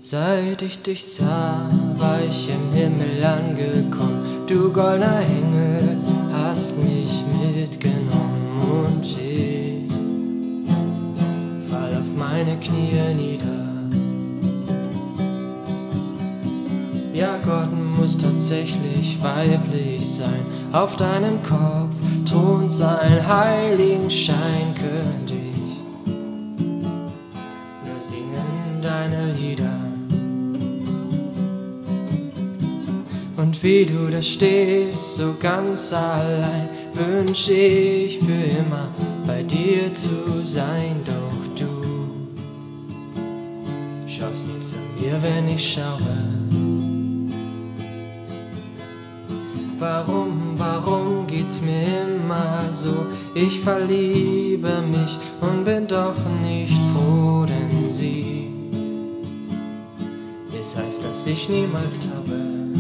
Seit ich dich sah, war ich im Himmel angekommen. Du goldener Engel hast mich mitgenommen und ich fall auf meine Knie nieder. Ja, Gott muss tatsächlich weiblich sein. Auf deinem Kopf thront sein heiligen Schein. Könnte ich nur singen deine Lieder. Und wie du da stehst, so ganz allein, wünsch ich für immer bei dir zu sein. Doch du schaust nie zu mir, wenn ich schaue. Warum geht's mir immer so? Ich verliebe mich und bin doch nicht froh, denn sie es heißt, dass ich niemals taube.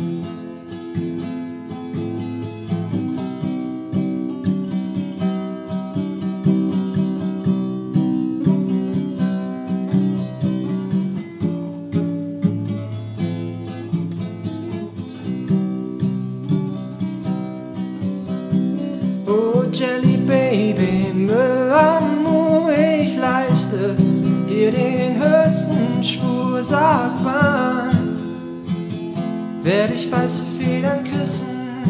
Oh Jelly Baby, me amour, ich leiste dir den höchsten Schwur. Sag wann werd ich weiße Federn küssen.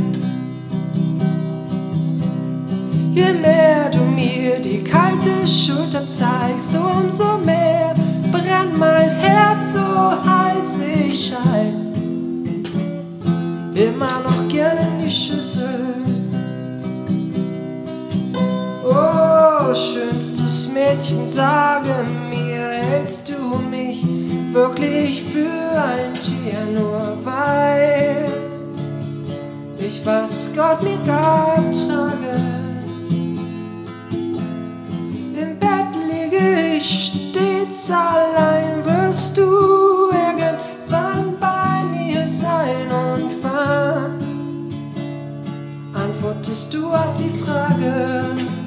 Je mehr du mir die kalte Schulter zeigst, umso mehr brennt mein Herz, so heiß ich scheiß immer noch gern in die Schüssel. Oh, schönstes Mädchen, sage mir, hältst du mich wirklich für ein Tier, nur weil ich, was Gott mir gab, trage? Im Bett liege ich stets allein, wirst du irgendwann bei mir sein? Und wann antwortest du auf die Frage?